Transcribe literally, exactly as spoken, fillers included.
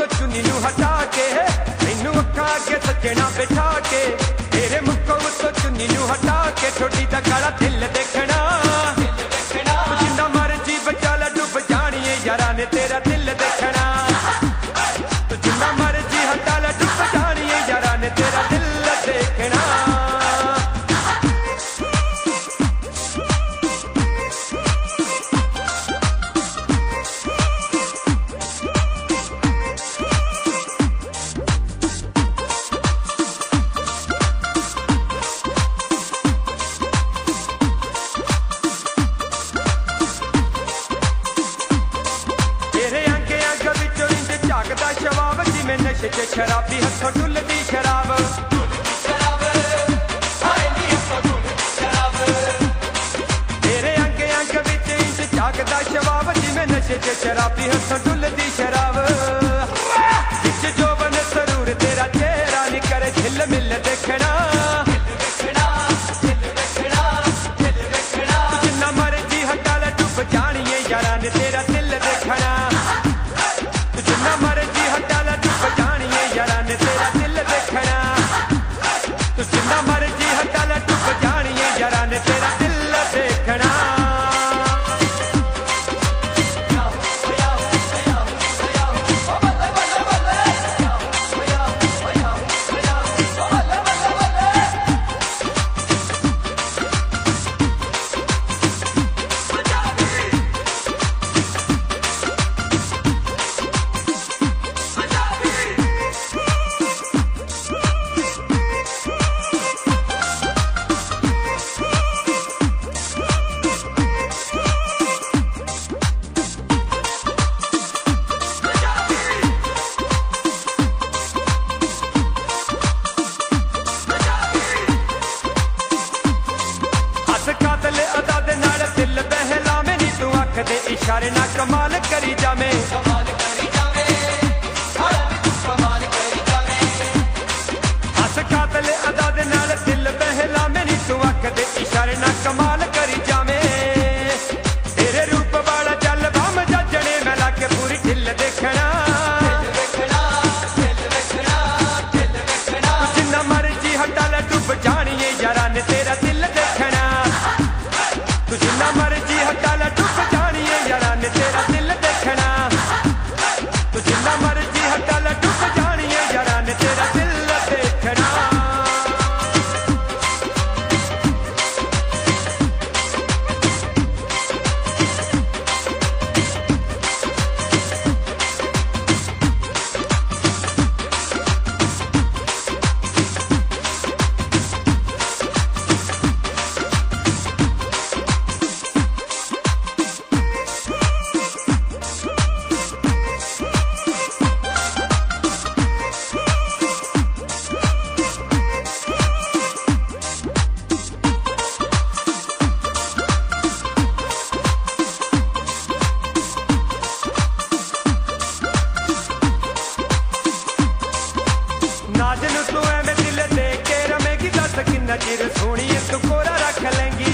तो चुन्नी नू हटा के मैनू अखा अगे सजना बिठा के तेरे मुखों तो चुन्नी नू हटा के ठोडी दा काला दिल देखना जिन्ना मर्जी बचा ला डुब जानिए यारा ने तेरा दिल देखना तू जिन्ना मर्जी हटा ला डुब जानिए यारा ने तेरा दिल देखना नशे च शराबी हथों डुलदी शराब तेरे अंग अंग विच इंज जागदा शबाब जिवें नशे च शराबी हथों डुलदी शराब विच जोबन सरूर तेरा चेहरा नी करे झिल मिल देखना जिन्ना मर्जी हटा ला डुब जानिए यारा ने तेरा दिल देखना जिन्ना मर्जी हटा ला डुब जानिए यारा ने तेरा दिल देखना तू जिन्ना मर्जी हटा ला डुब जानिए यारा ने तेरा दिल देखना इशारे ना कमाल करी जावे हस कातल अदा दे नाल दिल बहला मेरी तू अख दे इशारे ना कमाल करी जावे तेरे रूप वाला जल बम जजने मैं लाके पूरी दिल देखना जिन्ना मर्जी हटा ला डुब जानिए यारा ने तेरा दिल देखना तू जिन्ना मर्जी हटा ला डुब जानिए यारा ने तेरा दिल देखना तू जिन्ना मर्जी हटा ला डुब जानिए यारा ने तेरा दिल देखना नाजन तू एवें दिल दे के रमेगी दस किन्ना चिर सोहणीए तू कोरा रख लेंगी